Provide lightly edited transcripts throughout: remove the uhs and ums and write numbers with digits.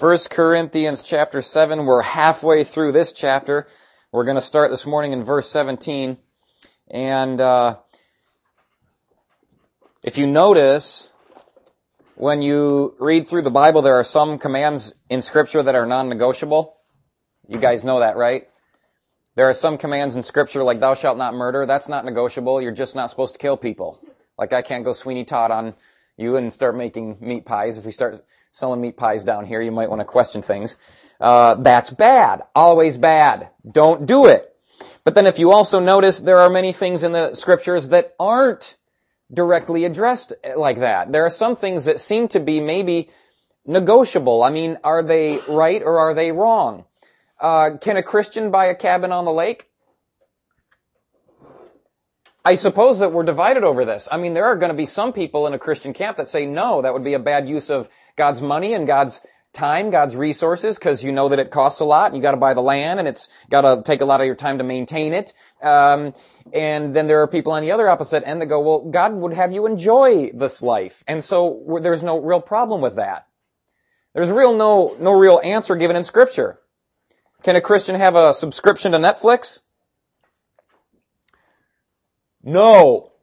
1 Corinthians chapter 7. We're halfway through this chapter. We're going to start this morning in verse 17. And if you notice, when you read through the Bible, there are some commands in Scripture that are non-negotiable. You guys know that, right? There are some commands in Scripture like thou shalt not murder. That's not negotiable. You're just not supposed to kill people. Like I can't go Sweeney Todd on you and start making meat pies. If we start selling meat pies down here, you might want to question things. That's bad. Always bad. Don't do it. But then if you also notice, there are many things in the Scriptures that aren't directly addressed like that. There are some things that seem to be maybe negotiable. I mean, are they right or are they wrong? Can a Christian buy a cabin on the lake? I suppose that we're divided over this. I mean, there are going to be some people in a Christian camp that say, no, that would be a bad use of God's money and God's time, God's resources, because you know that it costs a lot, and you got to buy the land, and it's got to take a lot of your time to maintain it. And then there are people on the other opposite end that go, well, God would have you enjoy this life. And so there's no real problem with that. There's no real answer given in Scripture. Can a Christian have a subscription to Netflix? No.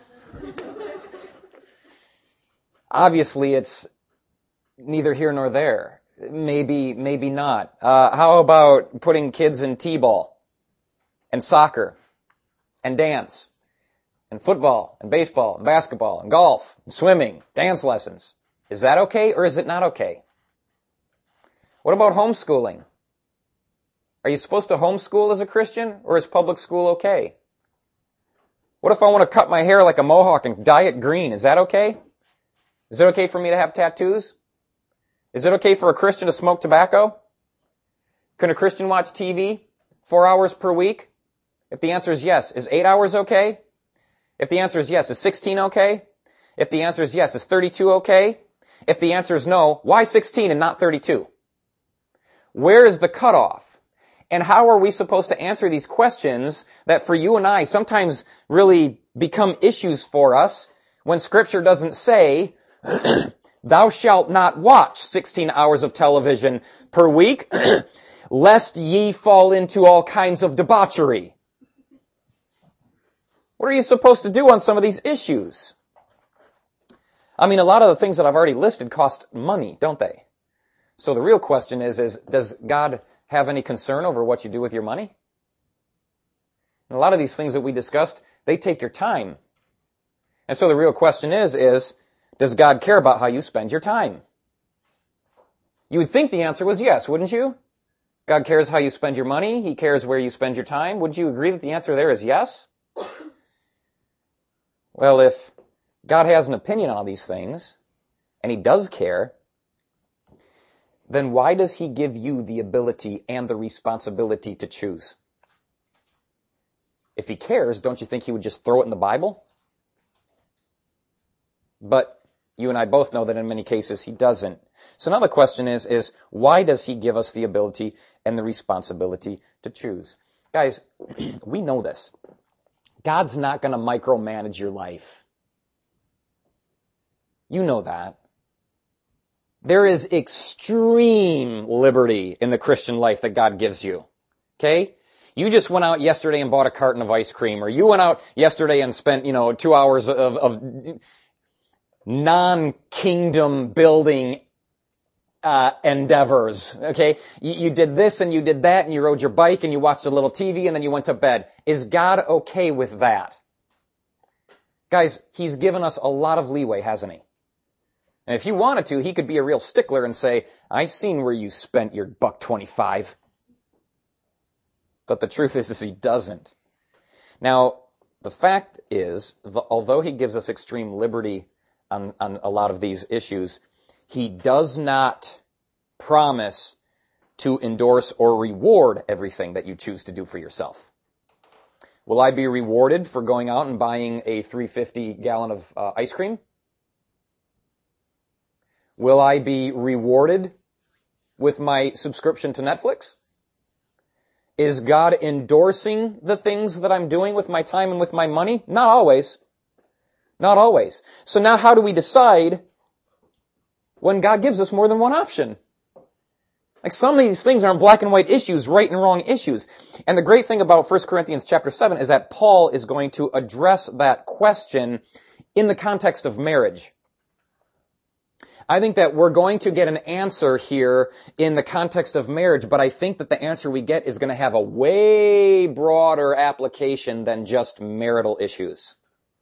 Obviously, it's neither here nor there. Maybe not. How about putting kids in t-ball and soccer and dance and football and baseball and basketball and golf and swimming, dance lessons? Is that okay or is it not okay? What about homeschooling? Are you supposed to homeschool as a Christian or is public school okay? What if I want to cut my hair like a mohawk and dye it green? Is that okay? Is it okay for me to have tattoos? Is it okay for a Christian to smoke tobacco? Can a Christian watch TV 4 hours per week? If the answer is yes, is 8 hours okay? If the answer is yes, is 16 okay? If the answer is yes, is 32 okay? If the answer is no, why 16 and not 32? Where is the cutoff? And how are we supposed to answer these questions that for you and I sometimes really become issues for us when Scripture doesn't say, thou shalt not watch 16 hours of television per week, lest ye fall into all kinds of debauchery? What are you supposed to do on some of these issues? I mean, a lot of the things that I've already listed cost money, don't they? So the real question is does God have any concern over what you do with your money? And a lot of these things that we discussed, they take your time. And so the real question is does God care about how you spend your time? You would think the answer was yes, wouldn't you? God cares how you spend your money. He cares where you spend your time. Would you agree that the answer there is yes? Well, if God has an opinion on all these things, and He does care, then why does He give you the ability and the responsibility to choose? If He cares, don't you think He would just throw it in the Bible? But you and I both know that in many cases He doesn't. So now the question is why does He give us the ability and the responsibility to choose? Guys, we know this. God's not going to micromanage your life. You know that. There is extreme liberty in the Christian life that God gives you. Okay? You just went out yesterday and bought a carton of ice cream, or you went out yesterday and spent, 2 hours of non-kingdom building endeavors. Okay? You did this and you did that and you rode your bike and you watched a little TV and then you went to bed. Is God okay with that? Guys, He's given us a lot of leeway, hasn't He? And if you wanted to, He could be a real stickler and say, I seen where you spent your $1.25. But the truth is He doesn't. Now, the fact is, although He gives us extreme liberty on a lot of these issues, He does not promise to endorse or reward everything that you choose to do for yourself. Will I be rewarded for going out and buying a 350 gallon of ice cream? Will I be rewarded with my subscription to Netflix? Is God endorsing the things that I'm doing with my time and with my money? Not always. Not always. So now how do we decide when God gives us more than one option? Like some of these things aren't black and white issues, right and wrong issues. And the great thing about 1 Corinthians chapter 7 is that Paul is going to address that question in the context of marriage. I think that we're going to get an answer here in the context of marriage, but I think that the answer we get is going to have a way broader application than just marital issues.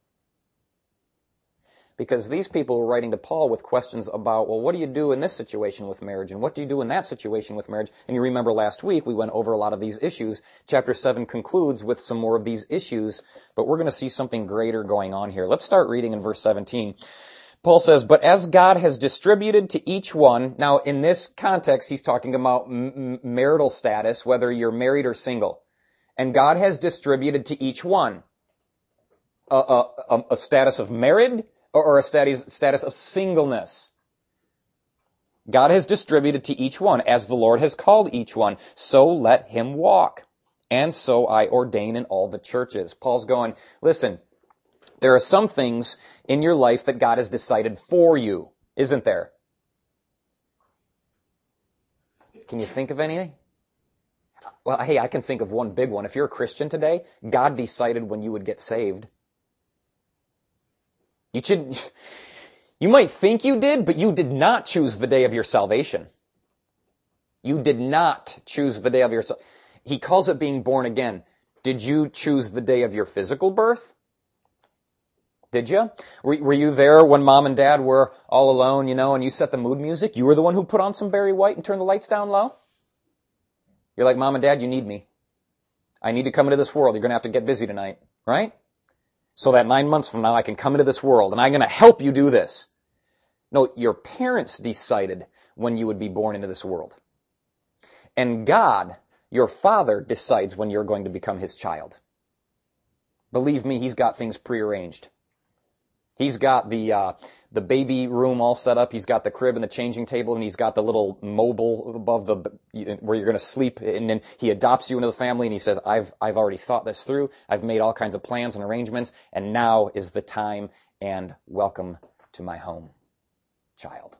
Because these people were writing to Paul with questions about, well, what do you do in this situation with marriage? And what do you do in that situation with marriage? And you remember last week we went over a lot of these issues. Chapter 7 concludes with some more of these issues, but we're going to see something greater going on here. Let's start reading in verse 17. Paul says, but as God has distributed to each one, now in this context he's talking about marital status, whether you're married or single. And God has distributed to each one a status of married or a status of singleness. God has distributed to each one as the Lord has called each one. So let him walk. And so I ordain in all the churches. Paul's going, listen, there are some things in your life that God has decided for you, isn't there? Can you think of anything? Well, hey, I can think of one big one. If you're a Christian today, God decided when you would get saved. You might think you did, but you did not choose the day of your salvation. You did not choose the day of your salvation. He calls it being born again. Did you choose the day of your physical birth? Did you? Were you there when mom and dad were all alone, and you set the mood music? You were the one who put on some Barry White and turned the lights down low? You're like, Mom and Dad, you need me. I need to come into this world. You're going to have to get busy tonight, right? So that 9 months from now I can come into this world and I'm going to help you do this. No, your parents decided when you would be born into this world. And God, your Father, decides when you're going to become His child. Believe me, He's got things prearranged. He's got the baby room all set up. He's got the crib and the changing table, and he's got the little mobile above where you're going to sleep. And then He adopts you into the family, and He says, I've already thought this through. I've made all kinds of plans and arrangements, and now is the time, and welcome to my home, child.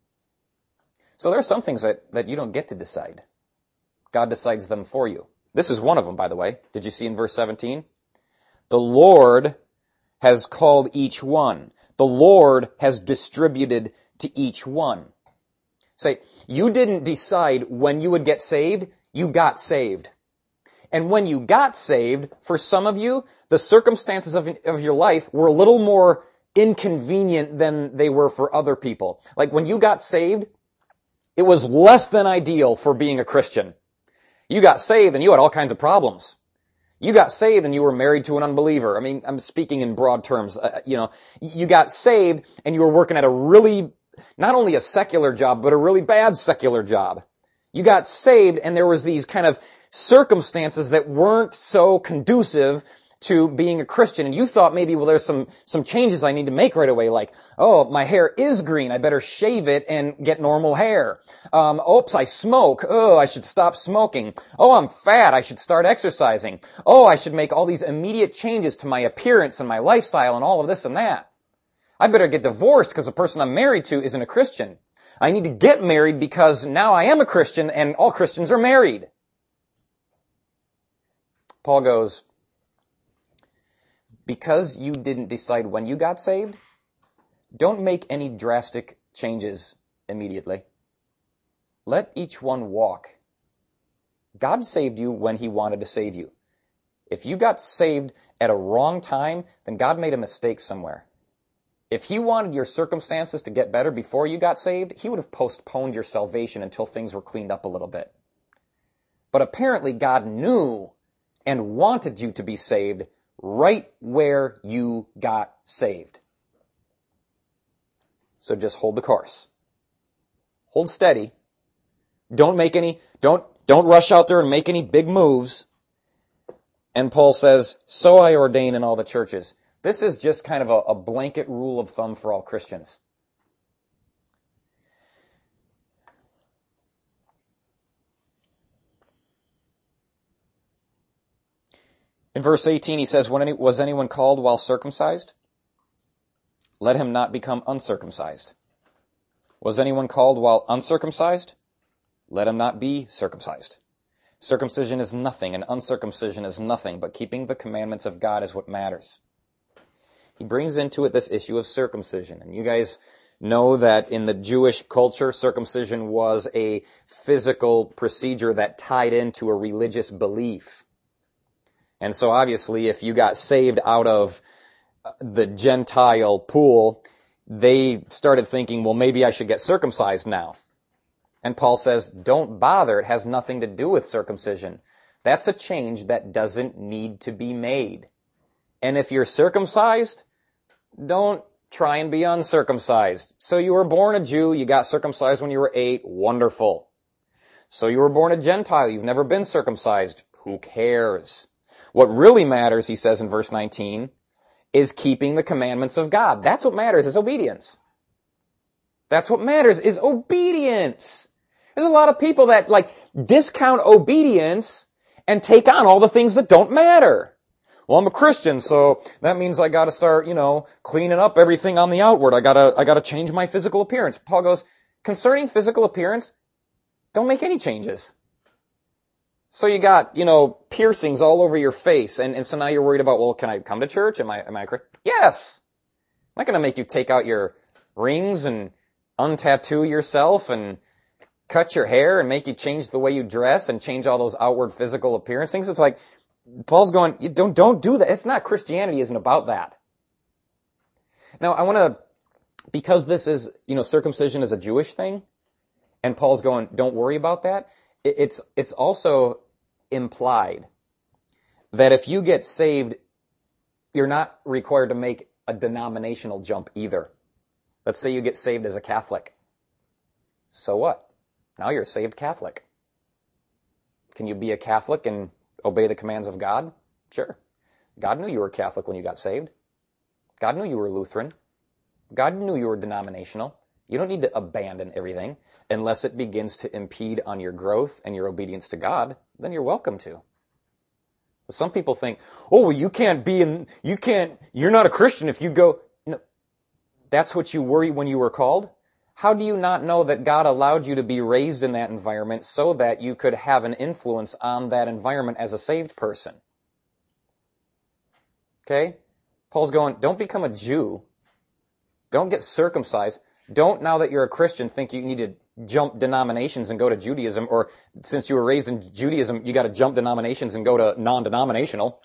So there are some things that you don't get to decide. God decides them for you. This is one of them, by the way. Did you see in verse 17? The Lord has called each one. The Lord has distributed to each one. Say, you didn't decide when you would get saved, you got saved. And when you got saved, for some of you, the circumstances of your life were a little more inconvenient than they were for other people. Like when you got saved, it was less than ideal for being a Christian. You got saved and you had all kinds of problems. You got saved and you were married to an unbeliever. I mean, I'm speaking in broad terms. You got saved and you were working at a really, not only a secular job, but a really bad secular job. You got saved and there was these kind of circumstances that weren't so conducive to being a Christian. And you thought maybe, well, there's some changes I need to make right away. Like, oh, my hair is green. I better shave it and get normal hair. Oops, I smoke. Oh, I should stop smoking. Oh, I'm fat. I should start exercising. Oh, I should make all these immediate changes to my appearance and my lifestyle and all of this and that. I better get divorced because the person I'm married to isn't a Christian. I need to get married because now I am a Christian and all Christians are married. Paul goes, because you didn't decide when you got saved, don't make any drastic changes immediately. Let each one walk. God saved you when He wanted to save you. If you got saved at a wrong time, then God made a mistake somewhere. If He wanted your circumstances to get better before you got saved, He would have postponed your salvation until things were cleaned up a little bit. But apparently God knew and wanted you to be saved right where you got saved. So just hold the course. Hold steady. Don't rush out there and make any big moves. And Paul says, so I ordain in all the churches. This is just kind of a blanket rule of thumb for all Christians. In verse 18, he says, was anyone called while circumcised? Let him not become uncircumcised. Was anyone called while uncircumcised? let him not be circumcised. Circumcision is nothing, and uncircumcision is nothing, but keeping the commandments of God is what matters. He brings into it this issue of circumcision. And you guys know that in the Jewish culture, circumcision was a physical procedure that tied into a religious belief. And so obviously, if you got saved out of the Gentile pool, they started thinking, well, maybe I should get circumcised now. And Paul says, don't bother. It has nothing to do with circumcision. That's a change that doesn't need to be made. And if you're circumcised, don't try and be uncircumcised. So you were born a Jew, you got circumcised when you were 8, wonderful. So you were born a Gentile, you've never been circumcised, who cares? What really matters, he says in verse 19, is keeping the commandments of God. That's what matters, is obedience. That's what matters, is obedience. There's a lot of people that discount obedience and take on all the things that don't matter. Well, I'm a Christian, so that means I gotta start, cleaning up everything on the outward. I gotta change my physical appearance. Paul goes, concerning physical appearance, don't make any changes. So you got, piercings all over your face, and so now you're worried about, well, can I come to church? Am I Christian? Yes! I'm not gonna make you take out your rings and untattoo yourself and cut your hair and make you change the way you dress and change all those outward physical appearance things. It's like, Paul's going, don't do that. It's not, Christianity isn't about that. Now, I want to, because this is, circumcision is a Jewish thing, and Paul's going, don't worry about that. It's also implied that if you get saved, you're not required to make a denominational jump either. Let's say you get saved as a Catholic. So what? Now you're a saved Catholic. Can you be a Catholic and obey the commands of God? Sure. God knew you were Catholic when you got saved. God knew you were Lutheran. God knew you were denominational. You don't need to abandon everything unless it begins to impede on your growth and your obedience to God. Then you're welcome to. Some people think, oh, well, you're not a Christian if you go. No, that's what you were when you were called. How do you not know that God allowed you to be raised in that environment so that you could have an influence on that environment as a saved person? Okay? Paul's going, don't become a Jew. Don't get circumcised. Don't, now that you're a Christian, think you need to jump denominations and go to Judaism, or since you were raised in Judaism, you got to jump denominations and go to non-denominational.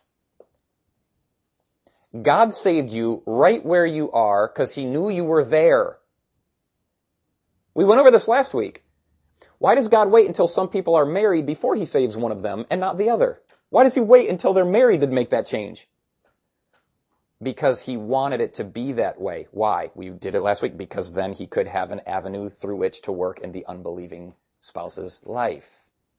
God saved you right where you are because he knew you were there. We went over this last week. Why does God wait until some people are married before he saves one of them and not the other? Why does he wait until they're married to make that change? Because he wanted it to be that way. Why? We did it last week. Because then he could have an avenue through which to work in the unbelieving spouse's life.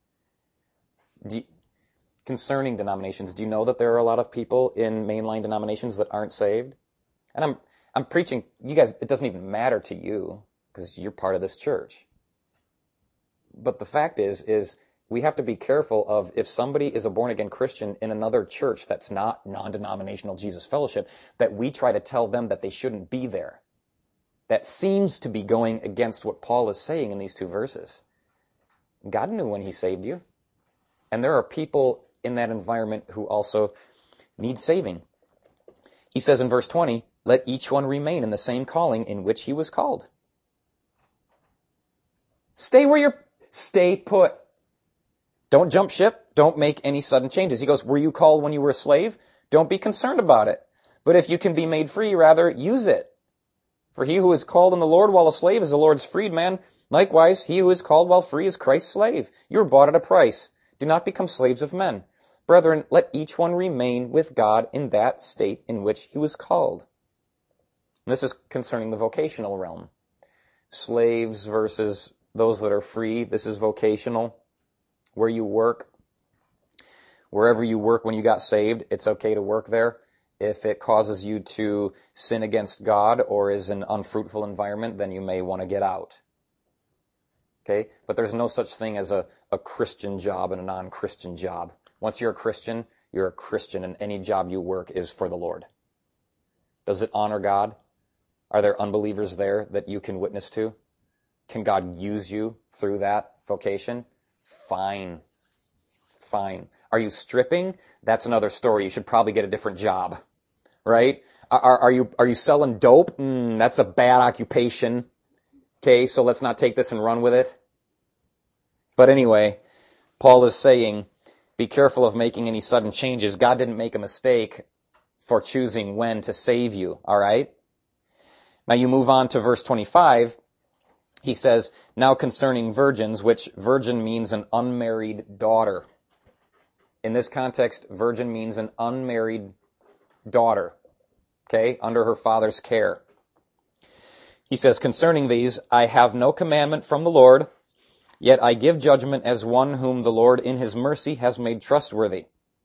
Concerning denominations, do you know that there are a lot of people in mainline denominations that aren't saved? And I'm preaching, you guys, it doesn't even matter to you, because you're part of this church. But the fact is we have to be careful of if somebody is a born-again Christian in another church that's not non-denominational Jesus Fellowship, that we try to tell them that they shouldn't be there. That seems to be going against what Paul is saying in these two verses. God knew when he saved you. And there are people in that environment who also need saving. He says in verse 20, let each one remain in the same calling in which he was called. Stay put. Don't jump ship. Don't make any sudden changes. He goes, were you called when you were a slave? Don't be concerned about it. But if you can be made free, rather use it. For he who is called in the Lord while a slave is the Lord's freedman. Likewise, he who is called while free is Christ's slave. You were bought at a price. Do not become slaves of men. Brethren, let each one remain with God in that state in which he was called. And this is concerning the vocational realm. Slaves versus those that are free. This is vocational. Where you work, wherever you work when you got saved, it's okay to work there. If it causes you to sin against God or is an unfruitful environment, then you may want to get out. Okay? But there's no such thing as a Christian job and a non-Christian job. Once you're a Christian, and any job you work is for the Lord. Does it honor God? Are there unbelievers there that you can witness to? Can God use you through that vocation? Fine. Fine. Are you stripping? That's another story. You should probably get a different job, right? Are you selling dope? That's a bad occupation. Okay, so let's not take this and run with it. But anyway, Paul is saying, be careful of making any sudden changes. God didn't make a mistake for choosing when to save you, all right? Now you move on to verse 25. He says, now concerning virgins, which virgin means an unmarried daughter. In this context, virgin means an unmarried daughter, okay, under her father's care. He says, concerning these, I have no commandment from the Lord, yet I give judgment as one whom the Lord in his mercy has made trustworthy.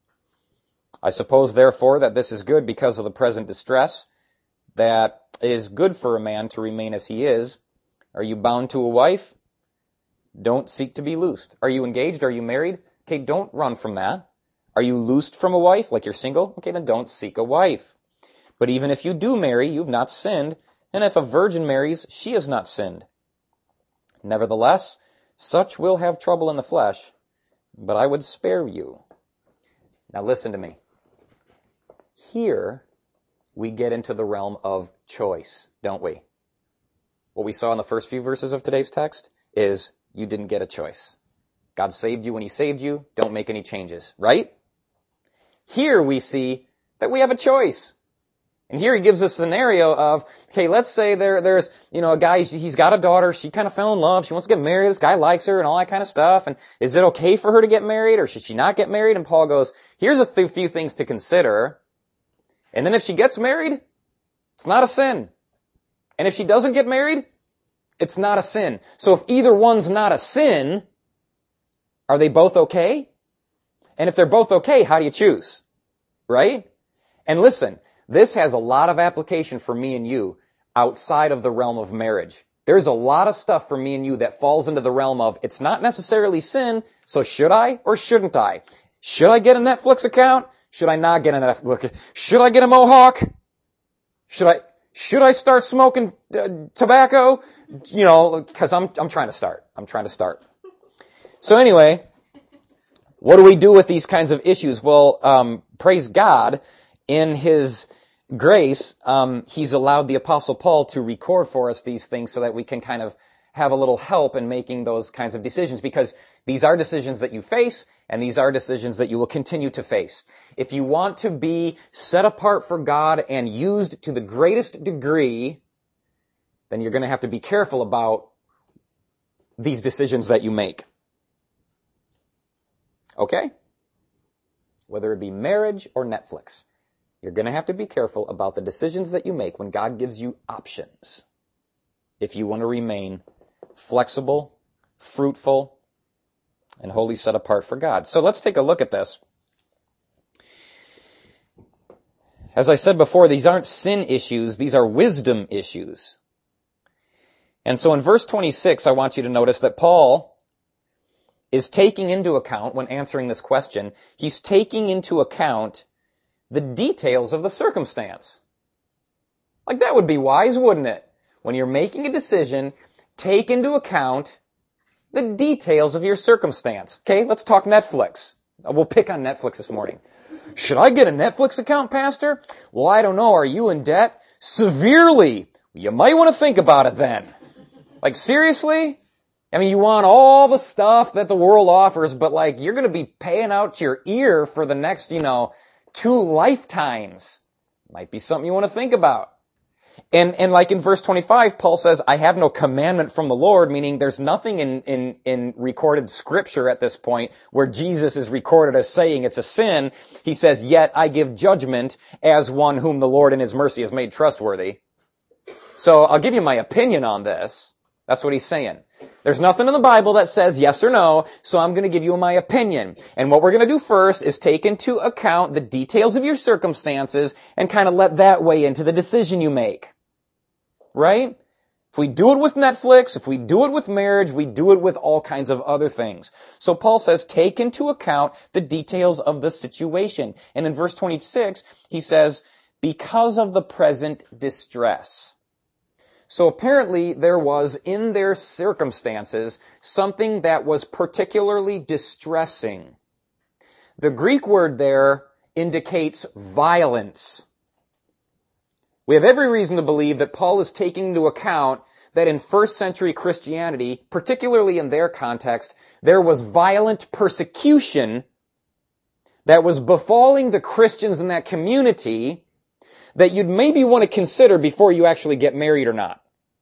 I suppose, therefore, that this is good because of the present distress, that it is good for a man to remain as he is. Are you bound to a wife? Don't seek to be loosed. Are you engaged? Are you married? Okay, don't run from that. Are you loosed from a wife, like you're single? Okay, then don't seek a wife. But even if you do marry, you've not sinned, and if a virgin marries, she has not sinned. Nevertheless, such will have trouble in the flesh, but I would spare you. Now listen to me. Here, we get into the realm of choice, don't we? What we saw in the first few verses of today's text is you didn't get a choice. God saved you when he saved you. Don't make any changes, right? Here we see that we have a choice. And here he gives a scenario of, okay, let's say there's, a guy, he's got a daughter, she kind of fell in love, she wants to get married, this guy likes her and all that kind of stuff, and is it okay for her to get married or should she not get married? And Paul goes, here's a few things to consider. And then if she gets married, it's not a sin. And if she doesn't get married, it's not a sin. So if either one's not a sin, are they both okay? And if they're both okay, how do you choose? Right? And listen, this has a lot of application for me and you outside of the realm of marriage. There's a lot of stuff for me and you that falls into the realm of it's not necessarily sin, so should I or shouldn't I? Should I get a Netflix account? Should I not get a Netflix? Should I get a mohawk? Should I start smoking tobacco? Because I'm trying to start. I'm trying to start. So anyway, what do we do with these kinds of issues? Well, praise God, in his grace, he's allowed the Apostle Paul to record for us these things so that we can kind of have a little help in making those kinds of decisions, because these are decisions that you face and these are decisions that you will continue to face. If you want to be set apart for God and used to the greatest degree, then you're going to have to be careful about these decisions that you make. Okay? Whether it be marriage or Netflix, you're going to have to be careful about the decisions that you make when God gives you options, if you want to remain flexible, fruitful, and wholly set apart for God. So let's take a look at this. As I said before, these aren't sin issues, these are wisdom issues. And so in verse 26, I want you to notice that Paul is taking into account, when answering this question, he's taking into account the details of the circumstance. Like that would be wise, wouldn't it? When you're making a decision, take into account the details of your circumstance. Okay, let's talk Netflix. We'll pick on Netflix this morning. Should I get a Netflix account, Pastor? Well, I don't know. Are you in debt? Severely. You might want to think about it then. Like, seriously? I mean, you want all the stuff that the world offers, but like, you're going to be paying out your ear for the next, 2 lifetimes. Might be something you want to think about. And like in verse 25, Paul says, I have no commandment from the Lord, meaning there's nothing in recorded scripture at this point where Jesus is recorded as saying it's a sin. He says, yet I give judgment as one whom the Lord in his mercy has made trustworthy. So I'll give you my opinion on this. That's what he's saying. There's nothing in the Bible that says yes or no, so I'm going to give you my opinion. And what we're going to do first is take into account the details of your circumstances and kind of let that weigh into the decision you make. Right? If we do it with Netflix, if we do it with marriage, we do it with all kinds of other things. So Paul says, take into account the details of the situation. And in verse 26, he says, because of the present distress. So apparently there was, in their circumstances, something that was particularly distressing. The Greek word there indicates violence. We have every reason to believe that Paul is taking into account that in first century Christianity, particularly in their context, there was violent persecution that was befalling the Christians in that community that you'd maybe want to consider before you actually get married or not.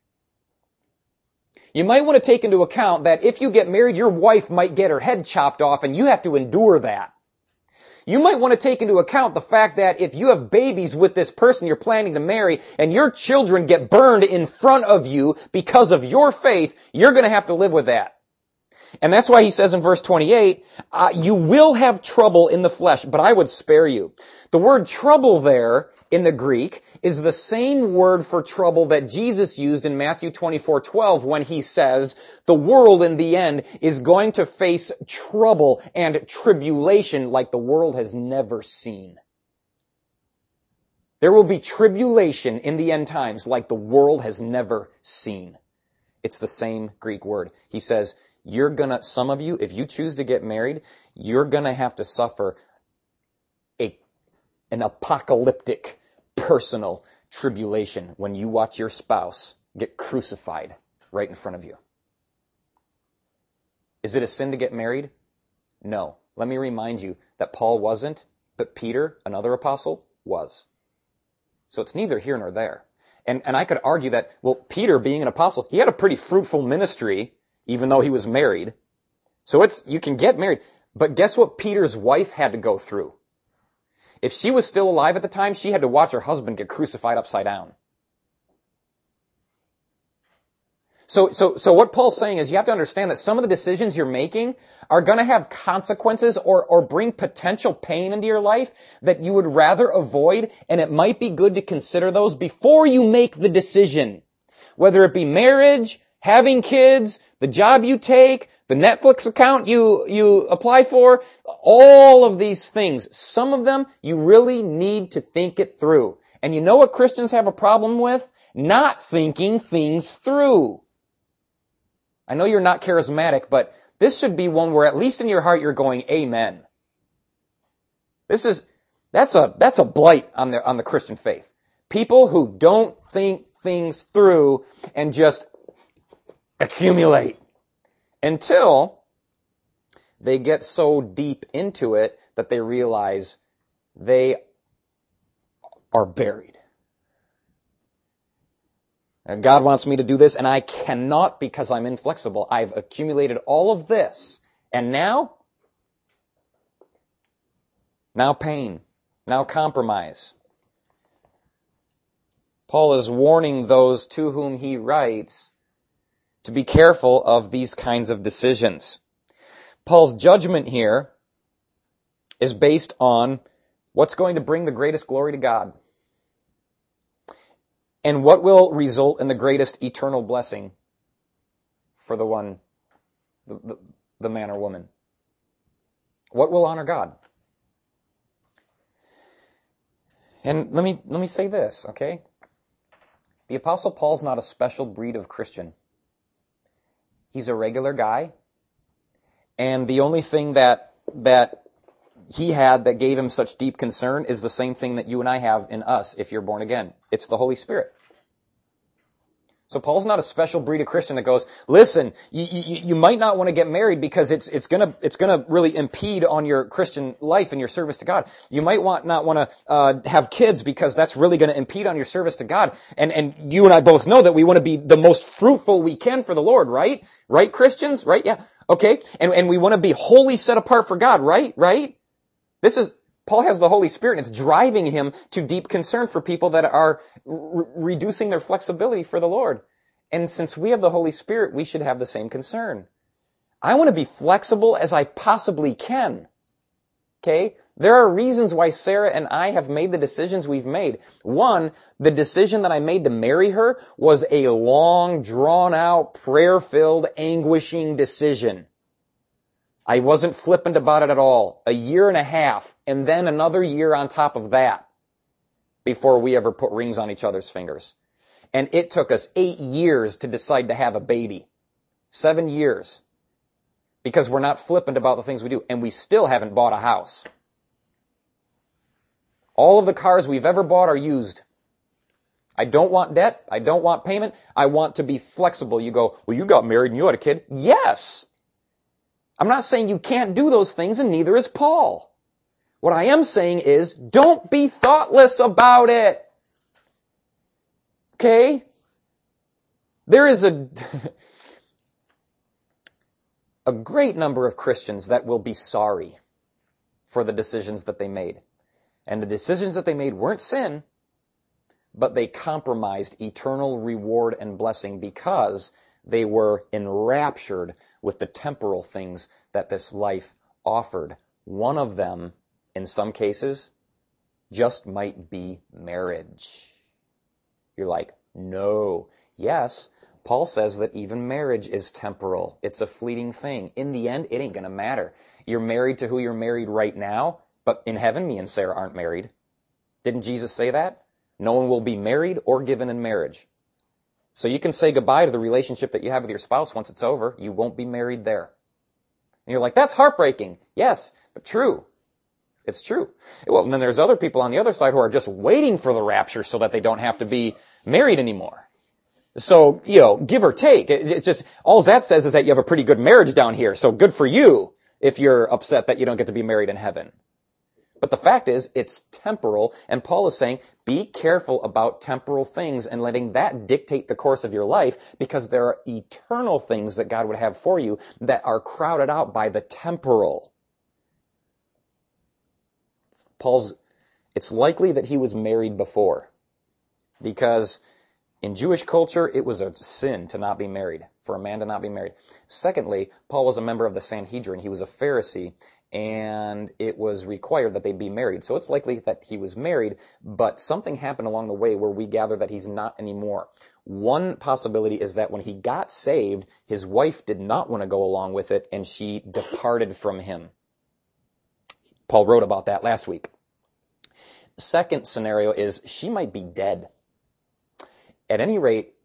You might want to take into account that if you get married, your wife might get her head chopped off and you have to endure that. You might want to take into account the fact that if you have babies with this person you're planning to marry and your children get burned in front of you because of your faith, you're going to have to live with that. And that's why he says in verse 28, you will have trouble in the flesh, but I would spare you. The word trouble there in the Greek is the same word for trouble that Jesus used in Matthew 24:12 when he says the world in the end is going to face trouble and tribulation like the world has never seen. There will be tribulation in the end times like the world has never seen. It's the same Greek word. He says, some of you, if you choose to get married, you're gonna have to suffer an apocalyptic personal tribulation when you watch your spouse get crucified right in front of you. Is it a sin to get married? No. Let me remind you that Paul wasn't, but Peter, another apostle, was. So it's neither here nor there. And I could argue that, well, Peter being an apostle, he had a pretty fruitful ministry, even though he was married. So you can get married. But guess what Peter's wife had to go through? If she was still alive at the time, she had to watch her husband get crucified upside down. So what Paul's saying is you have to understand that some of the decisions you're making are going to have consequences or bring potential pain into your life that you would rather avoid, and it might be good to consider those before you make the decision. Whether it be marriage, having kids, the job you take, the Netflix account you apply for, all of these things, some of them you really need to think it through. And you know what Christians have a problem with? Not thinking things through. I know you're not charismatic, but this should be one where at least in your heart you're going, amen. That's a blight on the Christian faith. People who don't think things through and just accumulate until they get so deep into it that they realize they are buried. And God wants me to do this, and I cannot because I'm inflexible. I've accumulated all of this, and now pain, now compromise. Paul is warning those to whom he writes to be careful of these kinds of decisions. Paul's judgment here is based on what's going to bring the greatest glory to God and what will result in the greatest eternal blessing for the man or woman. What will honor God? And let me say this, okay? The Apostle Paul's not a special breed of Christian. He's a regular guy, and the only thing that he had that gave him such deep concern is the same thing that you and I have in us if you're born again. It's the Holy Spirit. So Paul's not a special breed of Christian that goes, listen, you might not want to get married because it's gonna really impede on your Christian life and your service to God. You might not want to have kids because that's really going to impede on your service to God. And you and I both know that we want to be the most fruitful we can for the Lord, right? Right, Christians? Right? Yeah. Okay. And we want to be wholly set apart for God, right? Right? Paul has the Holy Spirit, and it's driving him to deep concern for people that are reducing their flexibility for the Lord. And since we have the Holy Spirit, we should have the same concern. I want to be flexible as I possibly can. Okay? There are reasons why Sarah and I have made the decisions we've made. One, the decision that I made to marry her was a long, drawn-out, prayer-filled, anguishing decision. I wasn't flippant about it at all. 1.5 years, and then another year on top of that before we ever put rings on each other's fingers. And it took us 8 years to decide to have a baby. 7 years. Because we're not flippant about the things we do. And we still haven't bought a house. All of the cars we've ever bought are used. I don't want debt. I don't want payment. I want to be flexible. You go, well, you got married and you had a kid. Yes. I'm not saying you can't do those things, and neither is Paul. What I am saying is, don't be thoughtless about it. Okay? There is a great number of Christians that will be sorry for the decisions that they made. And the decisions that they made weren't sin, but they compromised eternal reward and blessing because they were enraptured with the temporal things that this life offered. One of them, in some cases, just might be marriage. You're like, no. Yes, Paul says that even marriage is temporal. It's a fleeting thing. In the end, it ain't going to matter. You're married to who you're married right now, but in heaven, me and Sarah aren't married. Didn't Jesus say that? No one will be married or given in marriage. So you can say goodbye to the relationship that you have with your spouse once it's over. You won't be married there. And you're like, that's heartbreaking. Yes, but true. It's true. Well, and then there's other people on the other side who are just waiting for the rapture so that they don't have to be married anymore. So, give or take. It's just, all that says is that you have a pretty good marriage down here. So good for you if you're upset that you don't get to be married in heaven. But the fact is, it's temporal, and Paul is saying, be careful about temporal things and letting that dictate the course of your life, because there are eternal things that God would have for you that are crowded out by the temporal. It's likely that he was married before, because in Jewish culture, it was a sin to not be married, for a man to not be married. Secondly, Paul was a member of the Sanhedrin. He was a Pharisee, and it was required that they be married. So it's likely that he was married, but something happened along the way where we gather that he's not anymore. One possibility is that when he got saved, his wife did not want to go along with it, and she departed from him. Paul wrote about that last week. Second scenario is she might be dead. At any rate,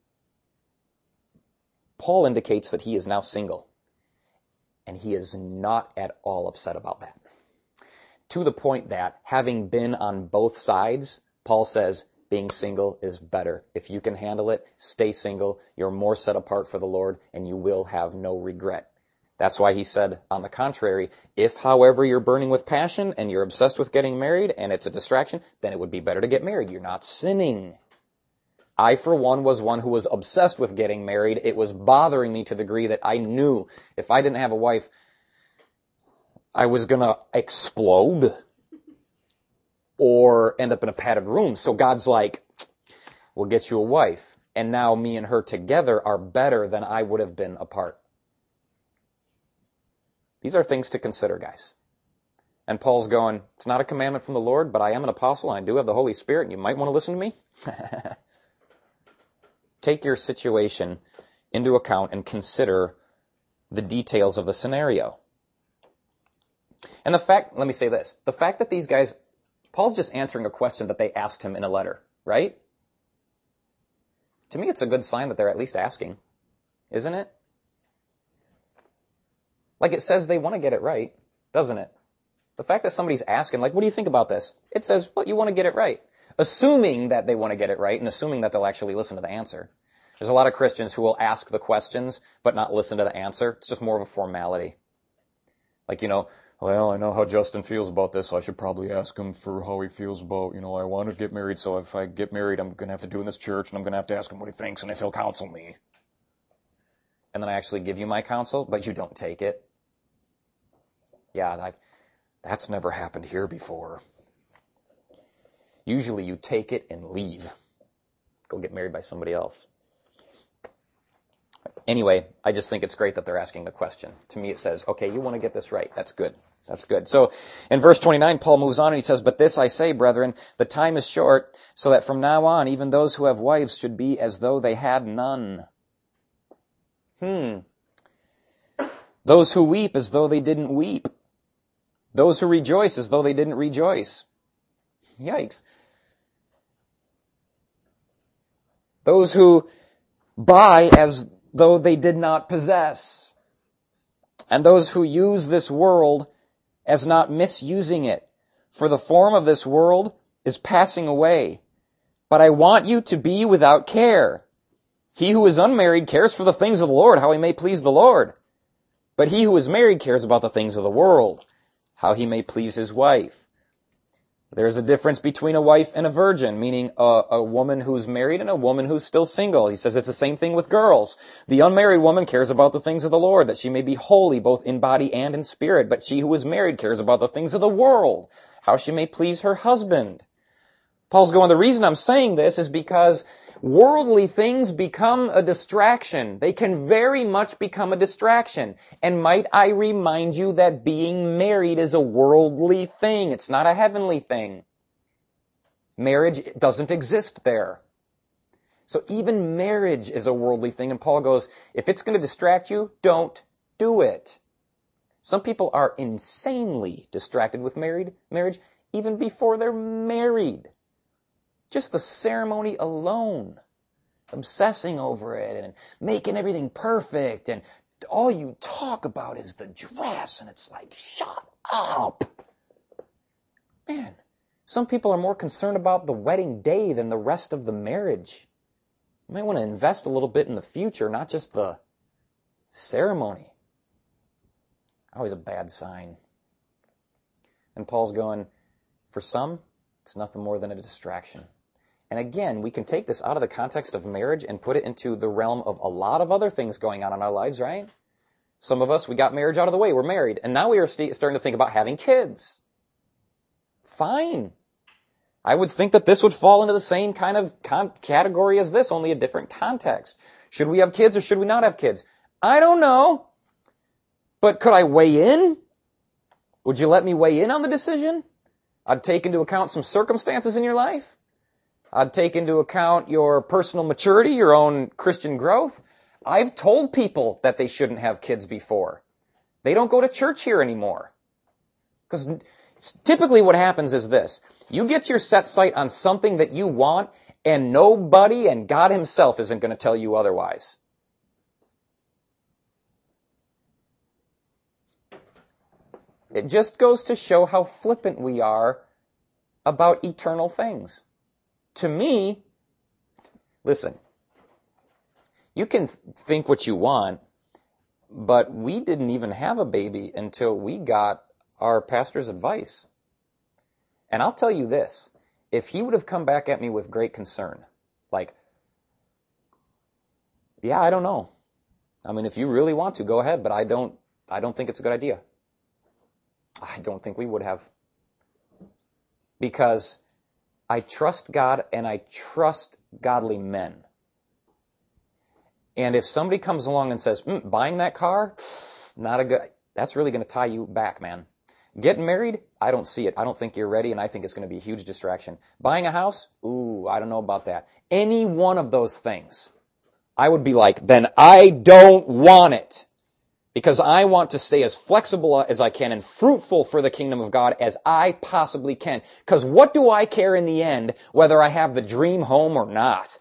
Paul indicates that he is now single. And he is not at all upset about that. To the point that, having been on both sides, Paul says being single is better. If you can handle it, stay single. You're more set apart for the Lord, and you will have no regret. That's why he said, on the contrary, if, however, you're burning with passion and you're obsessed with getting married and it's a distraction, then it would be better to get married. You're not sinning. I, for one, was one who was obsessed with getting married. It was bothering me to the degree that I knew if I didn't have a wife, I was going to explode or end up in a padded room. So God's like, we'll get you a wife. And now me and her together are better than I would have been apart. These are things to consider, guys. And Paul's going, it's not a commandment from the Lord, but I am an apostle and I do have the Holy Spirit, and you might want to listen to me. Take your situation into account and consider the details of the scenario. And let me say this, the fact that these guys, Paul's just answering a question that they asked him in a letter, right? To me, it's a good sign that they're at least asking, isn't it? Like it says they want to get it right, doesn't it? The fact that somebody's asking, like, what do you think about this? It says, well, you want to get it right. Assuming that they want to get it right and assuming that they'll actually listen to the answer. There's a lot of Christians who will ask the questions but not listen to the answer. It's just more of a formality. Like, well, I know how Justin feels about this, so I should probably ask him for how he feels about, I want to get married, so if I get married, I'm going to have to do it in this church, and I'm going to have to ask him what he thinks and if he'll counsel me. And then I actually give you my counsel, but you don't take it. Yeah, that's never happened here before. Usually you take it and leave. Go get married by somebody else. Anyway, I just think it's great that they're asking the question. To me it says, okay, you want to get this right. That's good. That's good. So in verse 29, Paul moves on and he says, but this I say, brethren, the time is short, so that from now on even those who have wives should be as though they had none. Those who weep as though they didn't weep. Those who rejoice as though they didn't rejoice. Yikes. Those who buy as though they did not possess. And those who use this world as not misusing it. For the form of this world is passing away. But I want you to be without care. He who is unmarried cares for the things of the Lord, how he may please the Lord. But he who is married cares about the things of the world, how he may please his wife. There's a difference between a wife and a virgin, meaning a woman who's married and a woman who's still single. He says it's the same thing with girls. The unmarried woman cares about the things of the Lord, that she may be holy both in body and in spirit. But she who is married cares about the things of the world, how she may please her husband. Paul's going, the reason I'm saying this is because worldly things become a distraction. They can very much become a distraction. And might I remind you that being married is a worldly thing. It's not a heavenly thing. Marriage doesn't exist there. So even marriage is a worldly thing. And Paul goes, if it's going to distract you, don't do it. Some people are insanely distracted with marriage even before they're married. Just the ceremony alone, obsessing over it and making everything perfect, and all you talk about is the dress, and it's like, shut up. Man, some people are more concerned about the wedding day than the rest of the marriage. You might want to invest a little bit in the future, not just the ceremony. Always a bad sign. And Paul's going, for some, it's nothing more than a distraction. And again, we can take this out of the context of marriage and put it into the realm of a lot of other things going on in our lives, right? Some of us, we got marriage out of the way. We're married. And now we are starting to think about having kids. Fine. I would think that this would fall into the same kind of category as this, only a different context. Should we have kids or should we not have kids? I don't know. But could I weigh in? Would you let me weigh in on the decision? I'd take into account some circumstances in your life. I'd take into account your personal maturity, your own Christian growth. I've told people that they shouldn't have kids before. They don't go to church here anymore. Because typically what happens is this. You get your set sight on something that you want, and nobody and God himself isn't going to tell you otherwise. It just goes to show how flippant we are about eternal things. To me, listen, you can think what you want, but we didn't even have a baby until we got our pastor's advice. And I'll tell you this, if he would have come back at me with great concern, like, yeah, I don't know. I mean, if you really want to, go ahead, but I don't think it's a good idea. I don't think we would have. Because I trust God and I trust godly men. And if somebody comes along and says, buying that car, that's really going to tie you back, man. Getting married, I don't see it. I don't think you're ready, and I think it's going to be a huge distraction. Buying a house, I don't know about that. Any one of those things, I would be like, then I don't want it. Because I want to stay as flexible as I can and fruitful for the kingdom of God as I possibly can. Because what do I care in the end whether I have the dream home or not?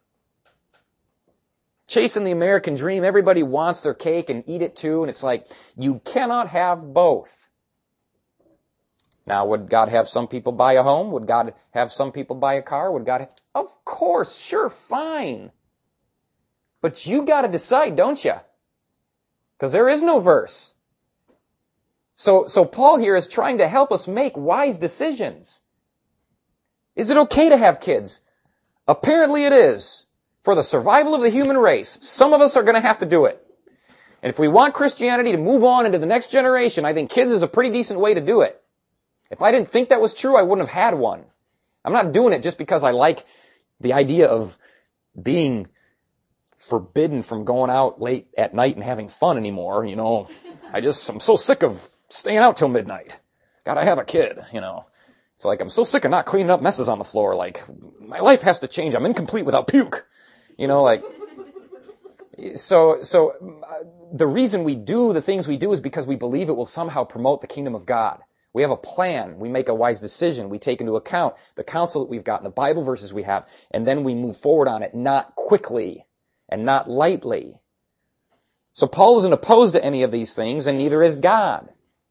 Chasing the American dream, everybody wants their cake and eat it too, and it's like, you cannot have both. Now, would God have some people buy a home? Would God have some people buy a car? Of course, sure, fine. But you got to decide, don't you? Because there is no verse. So Paul here is trying to help us make wise decisions. Is it okay to have kids? Apparently it is. For the survival of the human race, some of us are going to have to do it. And if we want Christianity to move on into the next generation, I think kids is a pretty decent way to do it. If I didn't think that was true, I wouldn't have had one. I'm not doing it just because I like the idea of being forbidden from going out late at night and having fun anymore, you know. I'm so sick of staying out till midnight. Gotta have a kid, you know. It's like, I'm so sick of not cleaning up messes on the floor. Like, my life has to change. I'm incomplete without puke. You know, like, so the reason we do the things we do is because we believe it will somehow promote the kingdom of God. We have a plan. We make a wise decision. We take into account the counsel that we've got, the Bible verses we have, and then we move forward on it, not quickly and not lightly. So Paul isn't opposed to any of these things, and neither is God.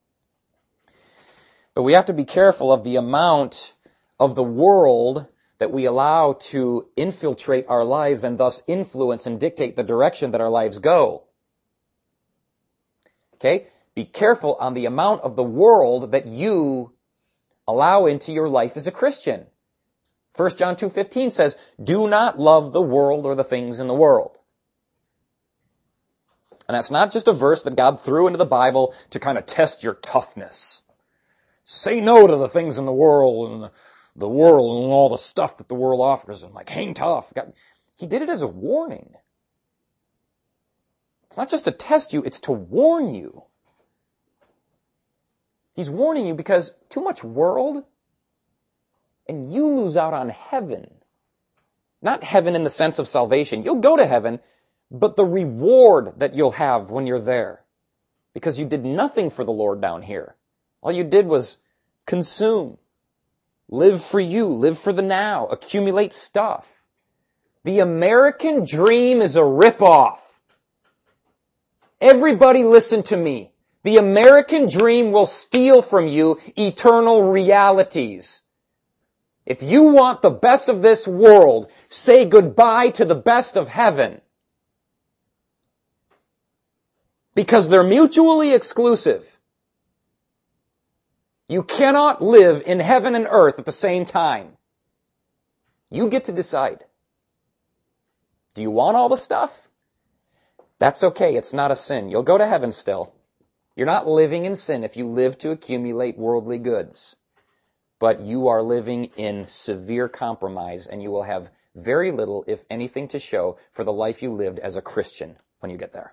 But we have to be careful of the amount of the world that we allow to infiltrate our lives and thus influence and dictate the direction that our lives go. Okay? Be careful on the amount of the world that you allow into your life as a Christian. 1 John 2:15 says, do not love the world or the things in the world. And that's not just a verse that God threw into the Bible to kind of test your toughness. Say no to the things in the world and the world and all the stuff that the world offers, and like, hang tough. God, he did it as a warning. It's not just to test you, it's to warn you. He's warning you because too much world and you lose out on heaven. Not heaven in the sense of salvation. You'll go to heaven, but the reward that you'll have when you're there. Because you did nothing for the Lord down here. All you did was consume. Live for you. Live for the now. Accumulate stuff. The American dream is a ripoff. Everybody listen to me. The American dream will steal from you eternal realities. If you want the best of this world, say goodbye to the best of heaven. Because they're mutually exclusive. You cannot live in heaven and earth at the same time. You get to decide. Do you want all the stuff? That's okay. It's not a sin. You'll go to heaven still. You're not living in sin if you live to accumulate worldly goods. But you are living in severe compromise, and you will have very little, if anything, to show for the life you lived as a Christian when you get there.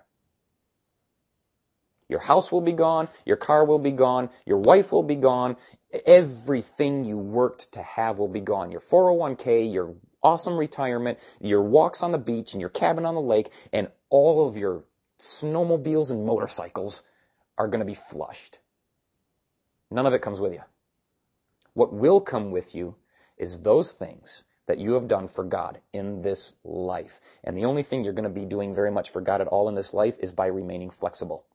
Your house will be gone, your car will be gone, your wife will be gone, everything you worked to have will be gone. Your 401k, your awesome retirement, your walks on the beach, and your cabin on the lake, and all of your snowmobiles and motorcycles are going to be flushed. None of it comes with you. What will come with you is those things that you have done for God in this life. And the only thing you're going to be doing very much for God at all in this life is by remaining flexible.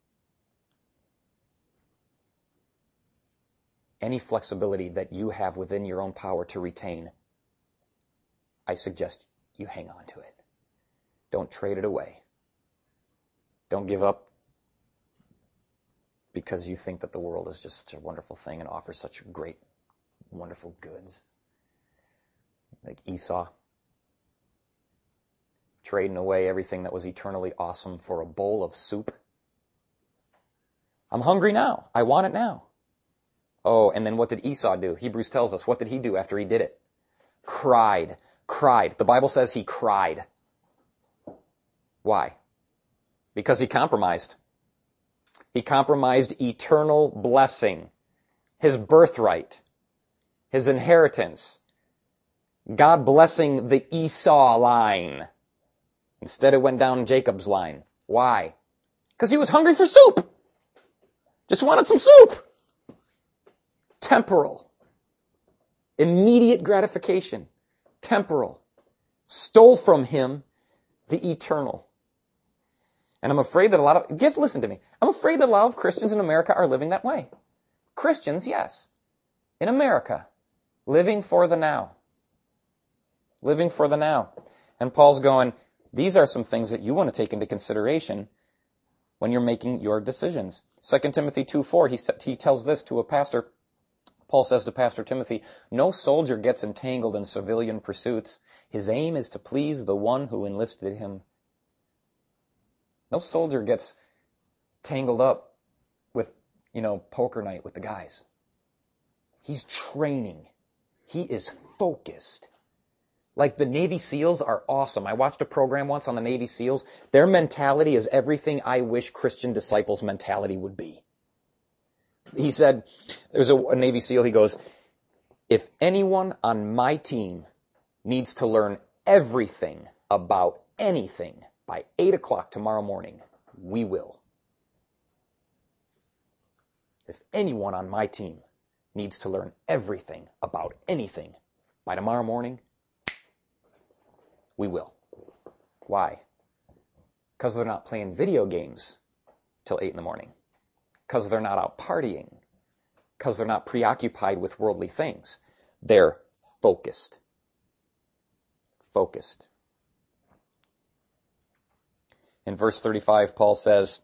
Any flexibility that you have within your own power to retain, I suggest you hang on to it. Don't trade it away. Don't give up because you think that the world is just such a wonderful thing and offers such great, wonderful goods. Like Esau, trading away everything that was eternally awesome for a bowl of soup. I'm hungry now. I want it now. Oh, and then what did Esau do? Hebrews tells us, what did he do after he did it? Cried. The Bible says he cried. Why? Because he compromised. He compromised eternal blessing, his birthright, his inheritance. God blessing the Esau line. Instead it went down Jacob's line. Why? Because he was hungry for soup. Just wanted some soup. Temporal. Immediate gratification. Temporal. Stole from him the eternal. And I'm afraid that just listen to me. I'm afraid that a lot of Christians in America are living that way. Christians, yes. In America. Living for the now. Living for the now. And Paul's going, these are some things that you want to take into consideration when you're making your decisions. 2 Timothy 2:4, he tells this to a pastor. Paul says to Pastor Timothy, no soldier gets entangled in civilian pursuits. His aim is to please the one who enlisted him. No soldier gets tangled up with, poker night with the guys. He's training. He is focused. Like the Navy SEALs are awesome. I watched a program once on the Navy SEALs. Their mentality is everything I wish Christian disciples' mentality would be. He said, there's a Navy SEAL, he goes, if anyone on my team needs to learn everything about anything by 8 o'clock tomorrow morning, we will. If anyone on my team needs to learn everything about anything by tomorrow morning, we will. Why? Because they're not playing video games till 8 in the morning. Because they're not out partying. Because they're not preoccupied with worldly things. They're focused. Focused. In verse 35, Paul says,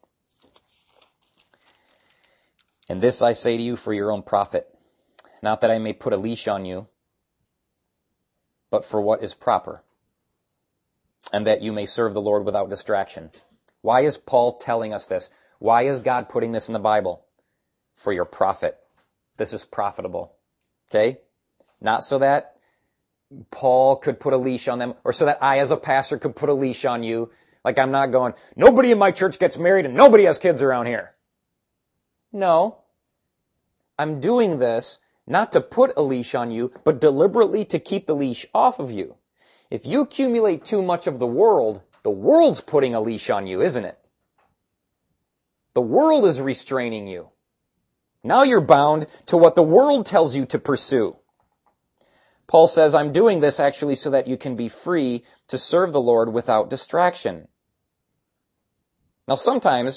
"And this I say to you for your own profit, not that I may put a leash on you, but for what is proper, and that you may serve the Lord without distraction." Why is Paul telling us this? Why is God putting this in the Bible? For your profit. This is profitable. Okay? Not so that Paul could put a leash on them, or so that I as a pastor could put a leash on you. Like I'm not going, nobody in my church gets married and nobody has kids around here. No. I'm doing this not to put a leash on you, but deliberately to keep the leash off of you. If you accumulate too much of the world's putting a leash on you, isn't it? The world is restraining you. Now you're bound to what the world tells you to pursue. Paul says, I'm doing this actually so that you can be free to serve the Lord without distraction. Now sometimes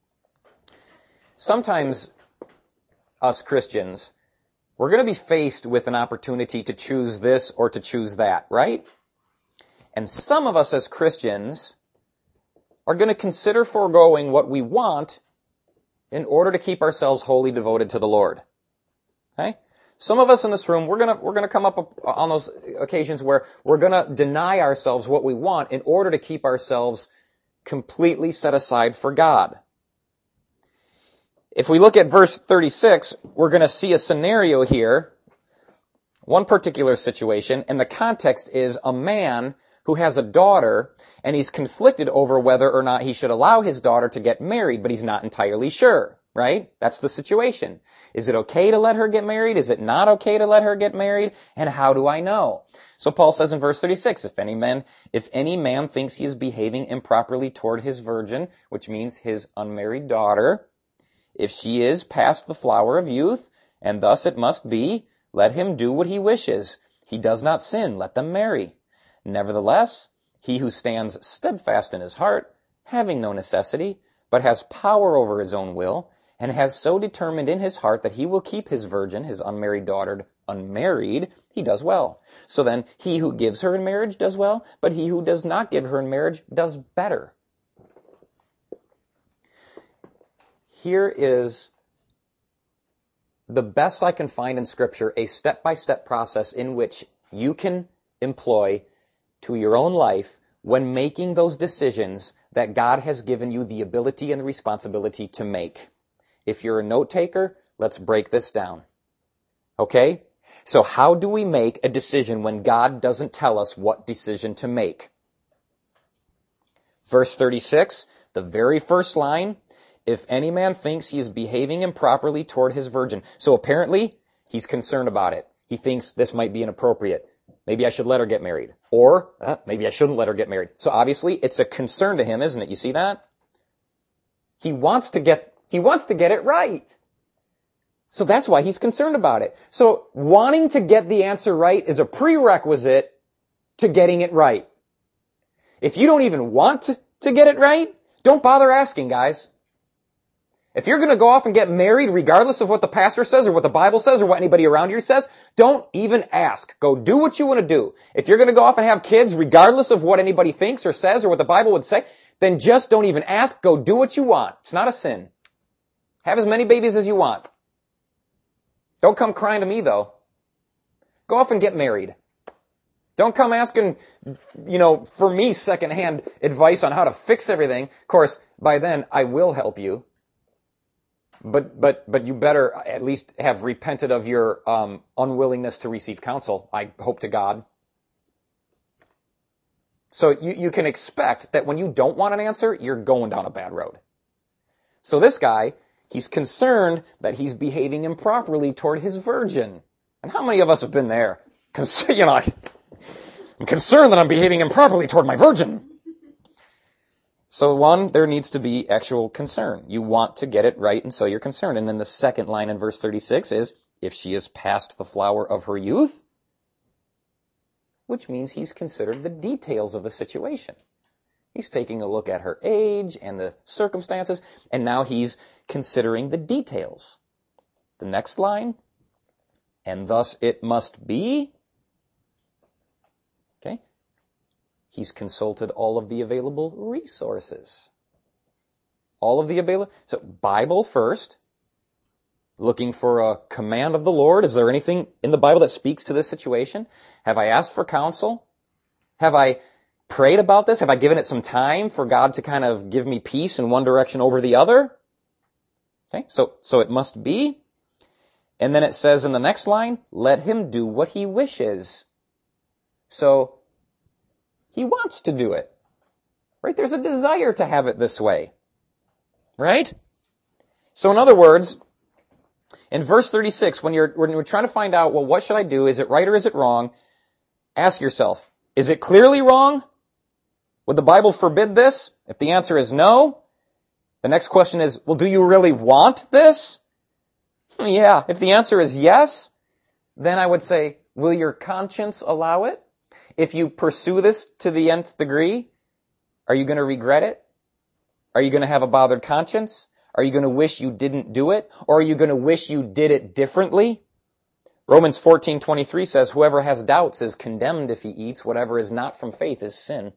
us Christians, we're going to be faced with an opportunity to choose this or to choose that, right? And some of us as Christians are going to consider foregoing what we want in order to keep ourselves wholly devoted to the Lord. Okay? Some of us in this room, we're going to come up on those occasions where we're going to deny ourselves what we want in order to keep ourselves completely set aside for God. If we look at verse 36, we're going to see a scenario here, one particular situation, and the context is a man who has a daughter, and he's conflicted over whether or not he should allow his daughter to get married, but he's not entirely sure, right? That's the situation. Is it okay to let her get married? Is it not okay to let her get married? And how do I know? So Paul says in verse 36, if any man thinks he is behaving improperly toward his virgin, which means his unmarried daughter, if she is past the flower of youth, and thus it must be, let him do what he wishes. He does not sin, let them marry. Nevertheless, he who stands steadfast in his heart, having no necessity, but has power over his own will, and has so determined in his heart that he will keep his virgin, his unmarried daughter, unmarried, he does well. So then, he who gives her in marriage does well, but he who does not give her in marriage does better. Here is the best I can find in Scripture, a step-by-step process in which you can employ to your own life when making those decisions that God has given you the ability and the responsibility to make. If you're a note taker, let's break this down. Okay? So how do we make a decision when God doesn't tell us what decision to make? Verse 36, the very first line, if any man thinks he is behaving improperly toward his virgin. So apparently, he's concerned about it. He thinks this might be inappropriate. Maybe I should let her get married. Or, maybe I shouldn't let her get married. So obviously, it's a concern to him, isn't it? You see that? He wants to get it right. So that's why he's concerned about it. So wanting to get the answer right is a prerequisite to getting it right. If you don't even want to get it right, don't bother asking, guys. If you're going to go off and get married regardless of what the pastor says or what the Bible says or what anybody around you says, don't even ask. Go do what you want to do. If you're going to go off and have kids regardless of what anybody thinks or says or what the Bible would say, then just don't even ask. Go do what you want. It's not a sin. Have as many babies as you want. Don't come crying to me, though. Go off and get married. Don't come asking, for me secondhand advice on how to fix everything. Of course, by then, I will help you. But you better at least have repented of your unwillingness to receive counsel, I hope to God. So you can expect that when you don't want an answer, you're going down a bad road. So this guy, he's concerned that he's behaving improperly toward his virgin. And how many of us have been there? I'm concerned that I'm behaving improperly toward my virgin. So one, there needs to be actual concern. You want to get it right, and so you're concerned. And then the second line in verse 36 is, if she is past the flower of her youth, which means he's considered the details of the situation. He's taking a look at her age and the circumstances, and now he's considering the details. The next line, and thus it must be. Okay. He's consulted all of the available resources. All of the available. So Bible first, looking for a command of the Lord. Is there anything in the Bible that speaks to this situation? Have I asked for counsel? Have I prayed about this? Have I given it some time for God to kind of give me peace in one direction over the other? Okay, so it must be. And then it says in the next line, let him do what he wishes. So he wants to do it. Right? There's a desire to have it this way. Right? So in other words, in verse 36, when you're trying to find out, well, what should I do? Is it right or is it wrong? Ask yourself, is it clearly wrong? Would the Bible forbid this? If the answer is no, the next question is, well, do you really want this? Yeah. If the answer is yes, then I would say, will your conscience allow it? If you pursue this to the nth degree, are you going to regret it? Are you going to have a bothered conscience? Are you going to wish you didn't do it? Or are you going to wish you did it differently? Romans 14:23 says, whoever has doubts is condemned if he eats. Whatever is not from faith is sin.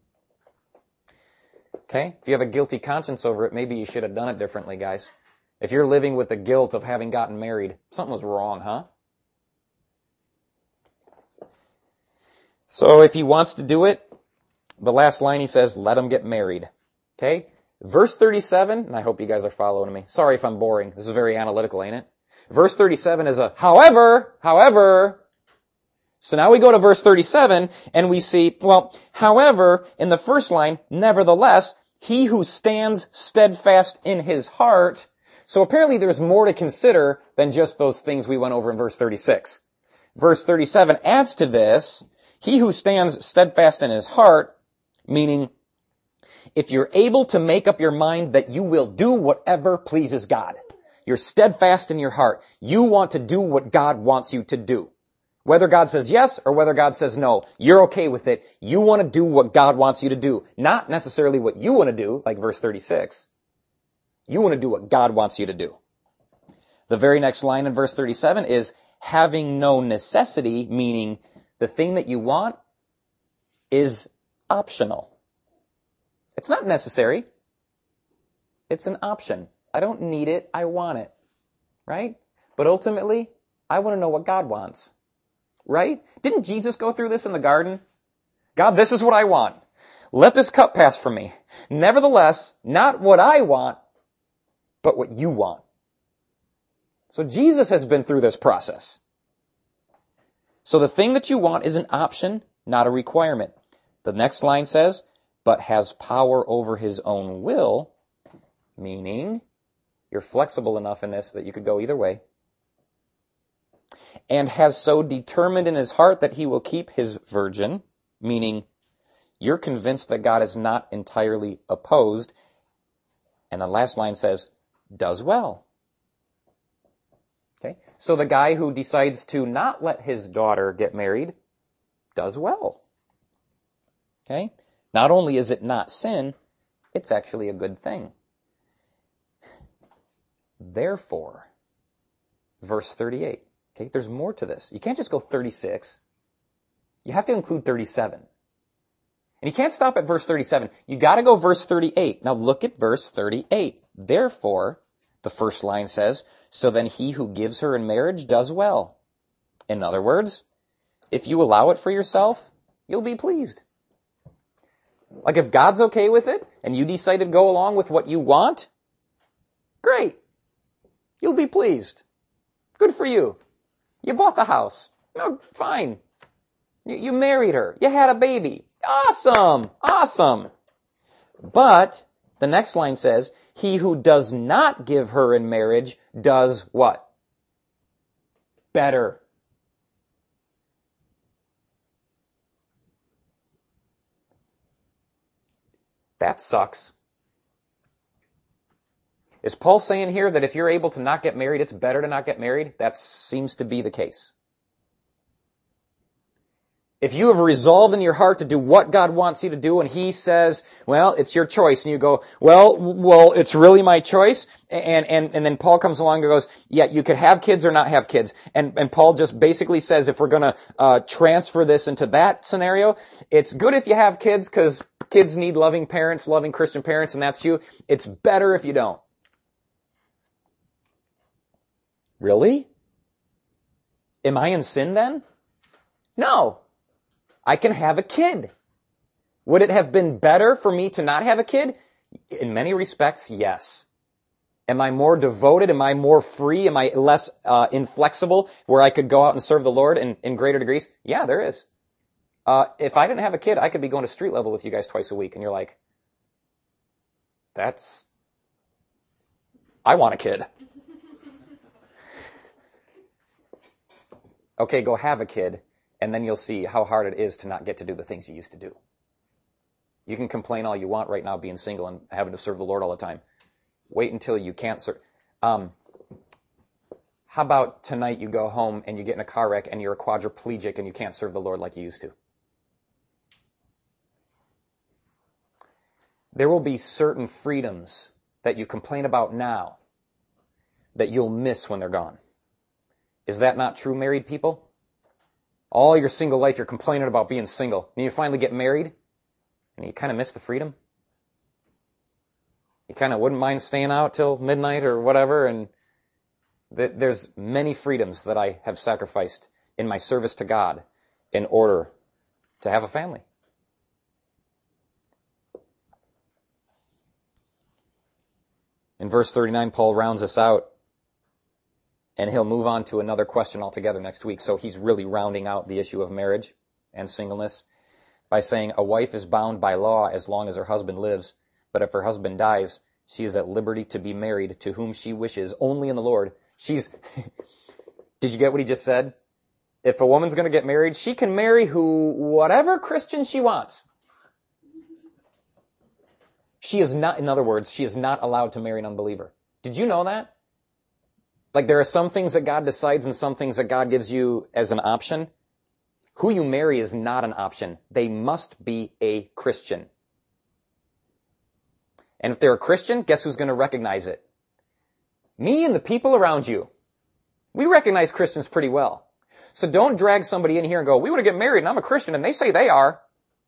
Okay? If you have a guilty conscience over it, maybe you should have done it differently, guys. If you're living with the guilt of having gotten married, something was wrong, huh? So if he wants to do it, the last line he says, let him get married. Okay? Verse 37, and I hope you guys are following me. Sorry if I'm boring. This is very analytical, ain't it? Verse 37 is a however. So now we go to verse 37 and we see, well, however, in the first line, nevertheless, he who stands steadfast in his heart. So apparently there's more to consider than just those things we went over in verse 36. Verse 37 adds to this, he who stands steadfast in his heart, meaning if you're able to make up your mind that you will do whatever pleases God, you're steadfast in your heart, you want to do what God wants you to do. Whether God says yes or whether God says no, you're okay with it. You want to do what God wants you to do. Not necessarily what you want to do, like verse 36. You want to do what God wants you to do. The very next line in verse 37 is having no necessity, meaning the thing that you want is optional. It's not necessary. It's an option. I don't need it. I want it. Right? But ultimately, I want to know what God wants. Right? Didn't Jesus go through this in the garden? God, this is what I want. Let this cup pass from me. Nevertheless, not what I want, but what you want. So Jesus has been through this process. So the thing that you want is an option, not a requirement. The next line says, but has power over his own will, meaning you're flexible enough in this that you could go either way, and has so determined in his heart that he will keep his virgin, meaning you're convinced that God is not entirely opposed, and the last line says, does well. Okay, so the guy who decides to not let his daughter get married does well. Okay, not only is it not sin, it's actually a good thing. Therefore, verse 38. Okay, there's more to this. You can't just go 36. You have to include 37. And you can't stop at verse 37. You got to go verse 38. Now look at verse 38. Therefore, the first line says, so then he who gives her in marriage does well. In other words, if you allow it for yourself, you'll be pleased. Like if God's okay with it and you decide to go along with what you want, great. You'll be pleased. Good for you. You bought the house. No, fine. You married her. You had a baby. Awesome. Awesome. But the next line says, he who does not give her in marriage does what? Better. That sucks. Is Paul saying here that if you're able to not get married, it's better to not get married? That seems to be the case. If you have resolved in your heart to do what God wants you to do, and He says, well, it's your choice, and you go, well, it's really my choice, and then Paul comes along and goes, yeah, you could have kids or not have kids. And Paul just basically says, if we're gonna, transfer this into that scenario, it's good if you have kids, because kids need loving parents, loving Christian parents, and that's you. It's better if you don't. Really? Am I in sin then? No. I can have a kid. Would it have been better for me to not have a kid? In many respects, yes. Am I more devoted? Am I more free? Am I less inflexible where I could go out and serve the Lord in greater degrees? Yeah, there is. If I didn't have a kid, I could be going to street level with you guys twice a week. And you're like, I want a kid. Okay, go have a kid. And then you'll see how hard it is to not get to do the things you used to do. You can complain all you want right now being single and having to serve the Lord all the time. Wait until you can't serve. How about tonight you go home and you get in a car wreck and you're a quadriplegic and you can't serve the Lord like you used to? There will be certain freedoms that you complain about now that you'll miss when they're gone. Is that not true, married people? All your single life, you're complaining about being single. And you finally get married, and you kind of miss the freedom. You kind of wouldn't mind staying out till midnight or whatever. And there's many freedoms that I have sacrificed in my service to God in order to have a family. In verse 39, Paul rounds us out. And he'll move on to another question altogether next week. So he's really rounding out the issue of marriage and singleness by saying a wife is bound by law as long as her husband lives. But if her husband dies, she is at liberty to be married to whom she wishes, only in the Lord. Did you get what he just said? If a woman's going to get married, she can marry whatever Christian she wants. She is not, in other words, she is not allowed to marry an unbeliever. Did you know that? Like there are some things that God decides and some things that God gives you as an option. Who you marry is not an option. They must be a Christian. And if they're a Christian, guess who's going to recognize it? Me and the people around you. We recognize Christians pretty well. So don't drag somebody in here and go, we want to get married and I'm a Christian and they say they are.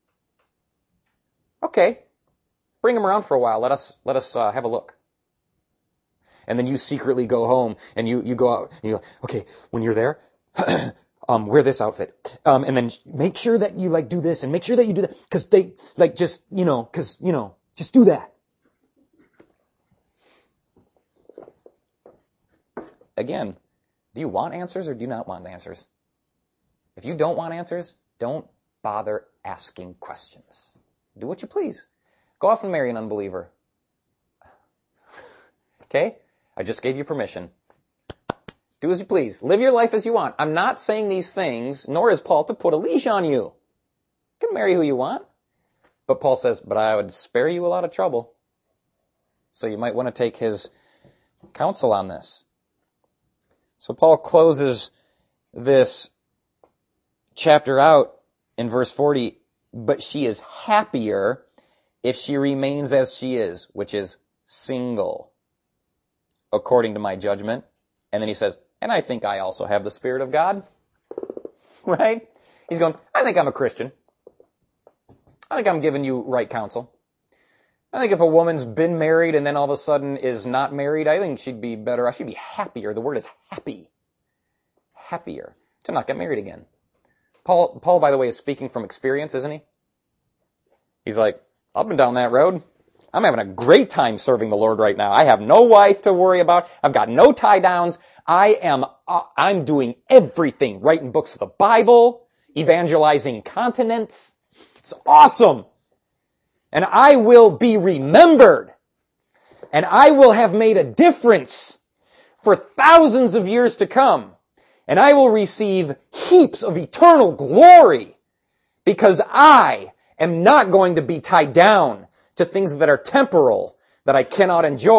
Okay. Bring them around for a while. Let us have a look. And then you secretly go home and you go out and you go, okay, when you're there, wear this outfit. And then make sure that you do this and make sure that you do that. Cause they just do that. Again, do you want answers or do you not want answers? If you don't want answers, don't bother asking questions. Do what you please. Go off and marry an unbeliever. Okay? I just gave you permission. Do as you please. Live your life as you want. I'm not saying these things, nor is Paul, to put a leash on you. You can marry who you want. But Paul says, but I would spare you a lot of trouble. So you might want to take his counsel on this. So Paul closes this chapter out in verse 40, but she is happier if she remains as she is, which is single, according to my judgment. And then he says, and I think I also have the Spirit of God. Right? He's going, I think I'm a Christian. I think I'm giving you right counsel. I think if a woman's been married and then all of a sudden is not married, I think she'd be better. I should be happier. The word is happy. Happier to not get married again. Paul, by the way, is speaking from experience, isn't he? He's like, I've been down that road. I'm having a great time serving the Lord right now. I have no wife to worry about. I've got no tie downs. I'm doing everything, writing books of the Bible, evangelizing continents. It's awesome. And I will be remembered. And I will have made a difference for thousands of years to come. And I will receive heaps of eternal glory because I am not going to be tied down to things that are temporal, that I cannot enjoy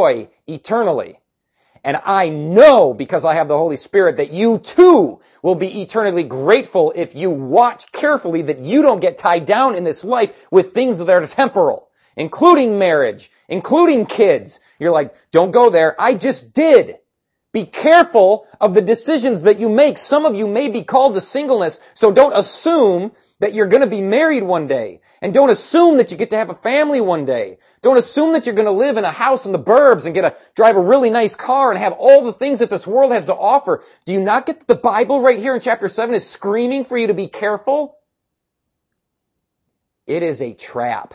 eternally. And I know, because I have the Holy Spirit, that you too will be eternally grateful if you watch carefully that you don't get tied down in this life with things that are temporal, including marriage, including kids. You're like, don't go there. I just did. Be careful of the decisions that you make. Some of you may be called to singleness, so don't assume that you're going to be married one day. And don't assume that you get to have a family one day. Don't assume that you're going to live in a house in the burbs and drive a really nice car and have all the things that this world has to offer. Do you not get that the Bible right here in chapter 7 is screaming for you to be careful? It is a trap.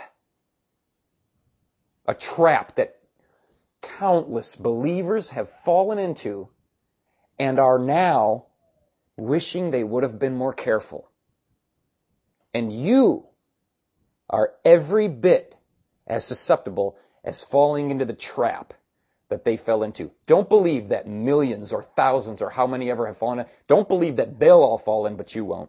A trap that countless believers have fallen into and are now wishing they would have been more careful. And you are every bit as susceptible as falling into the trap that they fell into. Don't believe that millions or thousands or how many ever have fallen in. Don't believe that they'll all fall in, but you won't.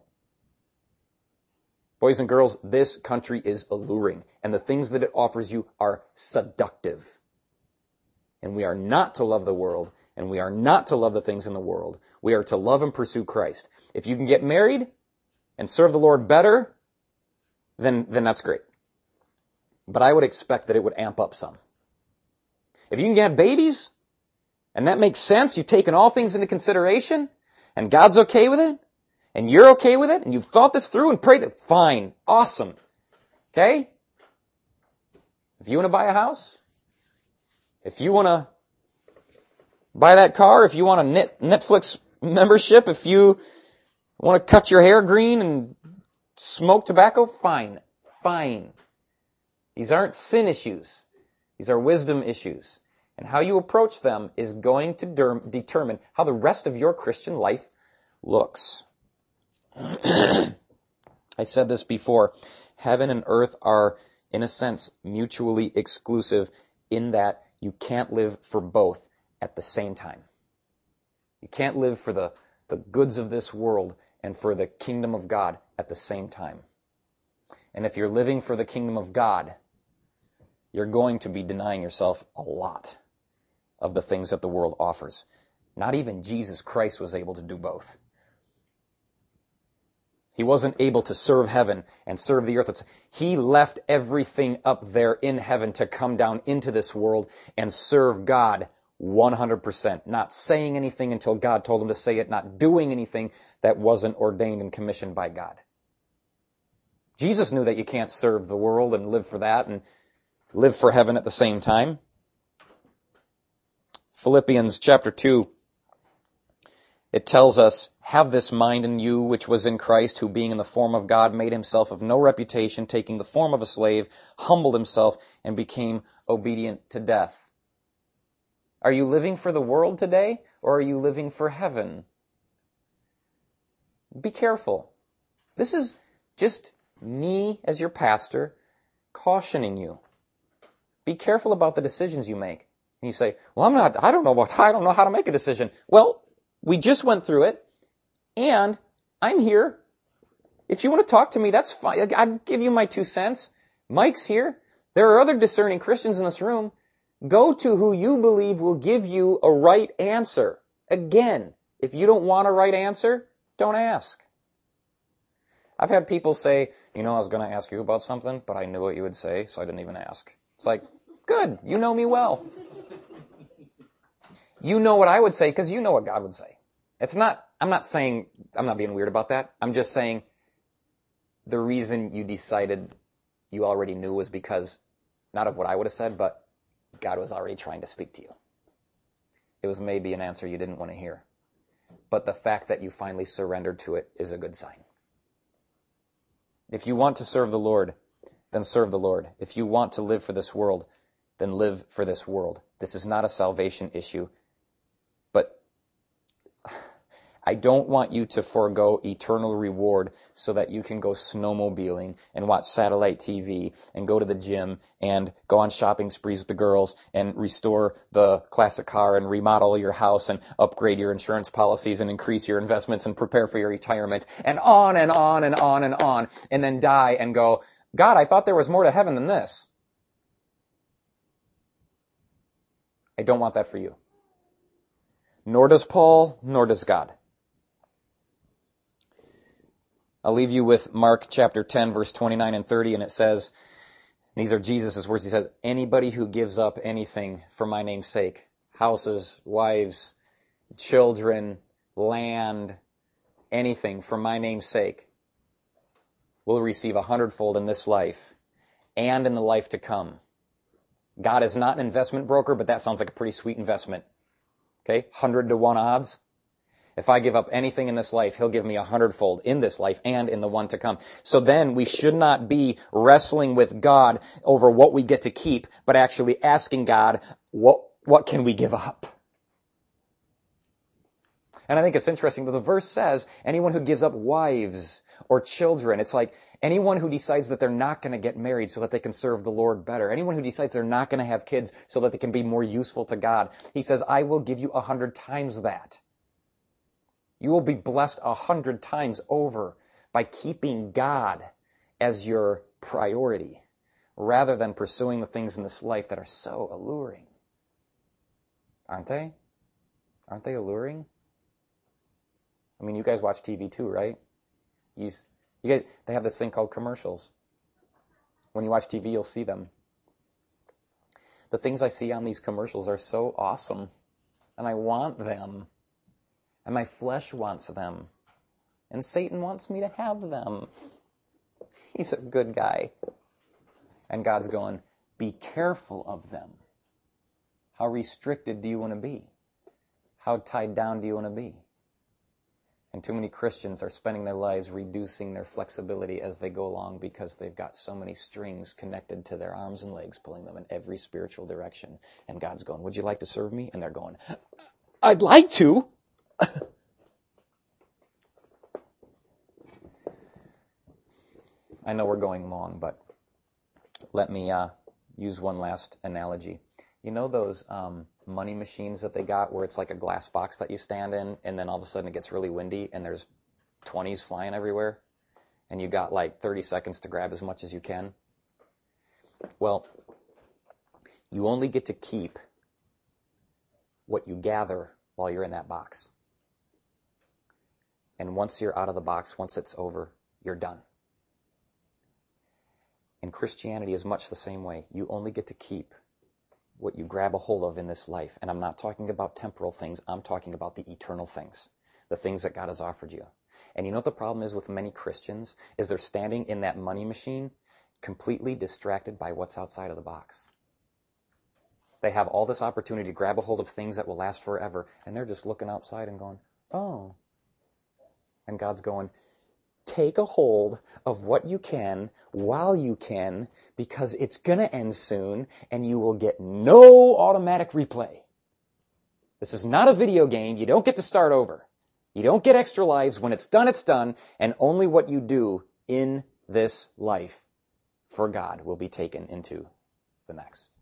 Boys and girls, this country is alluring, and the things that it offers you are seductive. And we are not to love the world, and we are not to love the things in the world. We are to love and pursue Christ. If you can get married and serve the Lord better, then that's great. But I would expect that it would amp up some. If you can have babies, and that makes sense, you've taken all things into consideration, and God's okay with it, and you're okay with it, and you've thought this through and prayed it, fine, awesome. Okay? If you want to buy a house, if you want to buy that car, if you want a Netflix membership, if you want to cut your hair green and smoke tobacco, fine. These aren't sin issues. These are wisdom issues. And how you approach them is going to determine how the rest of your Christian life looks. I said this before. Heaven and earth are, in a sense, mutually exclusive in that you can't live for both at the same time. You can't live for the goods of this world and for the kingdom of God at the same time. And if you're living for the kingdom of God, you're going to be denying yourself a lot of the things that the world offers. Not even Jesus Christ was able to do both. He wasn't able to serve heaven and serve the earth. He left everything up there in heaven to come down into this world and serve God 100%. Not saying anything until God told him to say it, not doing anything that wasn't ordained and commissioned by God. Jesus knew that you can't serve the world and live for that and live for heaven at the same time. Philippians chapter 2, it tells us, have this mind in you which was in Christ, who being in the form of God made himself of no reputation, taking the form of a slave, humbled himself, and became obedient to death. Are you living for the world today, or are you living for heaven? Be careful. This is just me as your pastor cautioning you. Be careful about the decisions you make. And you say, well, I don't know how to make a decision. Well, we just went through it, and I'm here. If you want to talk to me, that's fine. I'd give you my 2 cents. Mike's here. There are other discerning Christians in this room. Go to who you believe will give you a right answer. Again, if you don't want a right answer, don't ask. I've had people say, I was going to ask you about something, but I knew what you would say, so I didn't even ask. It's like, good, you know me well. You know what I would say because you know what God would say. I'm not being weird about that. I'm just saying the reason you decided you already knew was because, not of what I would have said, but God was already trying to speak to you. It was maybe an answer you didn't want to hear. But the fact that you finally surrendered to it is a good sign. If you want to serve the Lord, then serve the Lord. If you want to live for this world, then live for this world. This is not a salvation issue. But I don't want you to forego eternal reward so that you can go snowmobiling and watch satellite TV and go to the gym and go on shopping sprees with the girls and restore the classic car and remodel your house and upgrade your insurance policies and increase your investments and prepare for your retirement and on and on and on and on, and then die and go, God, I thought there was more to heaven than this. I don't want that for you. Nor does Paul, nor does God. I'll leave you with Mark chapter 10, verse 29 and 30, and it says, these are Jesus' words. He says, anybody who gives up anything for my name's sake, houses, wives, children, land, anything for my name's sake, will receive 100-fold in this life and in the life to come. God is not an investment broker, but that sounds like a pretty sweet investment. Okay, 100-to-1 odds. If I give up anything in this life, he'll give me 100-fold in this life and in the one to come. So then we should not be wrestling with God over what we get to keep, but actually asking God, what can we give up? And I think it's interesting that the verse says, anyone who gives up wives or children, it's like anyone who decides that they're not going to get married so that they can serve the Lord better, anyone who decides they're not going to have kids so that they can be more useful to God, he says, I will give you 100 times that. You will be blessed 100 times over by keeping God as your priority rather than pursuing the things in this life that are so alluring. Aren't they? Aren't they alluring? I mean, you guys watch TV too, right? They have this thing called commercials. When you watch TV, you'll see them. The things I see on these commercials are so awesome, and I want them. And my flesh wants them. And Satan wants me to have them. He's a good guy. And God's going, be careful of them. How restricted do you want to be? How tied down do you want to be? And too many Christians are spending their lives reducing their flexibility as they go along because they've got so many strings connected to their arms and legs, pulling them in every spiritual direction. And God's going, would you like to serve me? And they're going, I'd like to. I know we're going long, but let me use one last analogy. You know those money machines that they got where it's like a glass box that you stand in, and then all of a sudden it gets really windy and there's 20s flying everywhere, and you got like 30 seconds to grab as much as you can? Well, you only get to keep what you gather while you're in that box. And once you're out of the box, once it's over, you're done. And Christianity is much the same way. You only get to keep what you grab a hold of in this life. And I'm not talking about temporal things. I'm talking about the eternal things, the things that God has offered you. And you know what the problem is with many Christians? Is they're standing in that money machine completely distracted by what's outside of the box. They have all this opportunity to grab a hold of things that will last forever, and they're just looking outside and going, oh. And God's going, take a hold of what you can while you can, because it's going to end soon, and you will get no automatic replay. This is not a video game. You don't get to start over. You don't get extra lives. When it's done, and only what you do in this life for God will be taken into the next.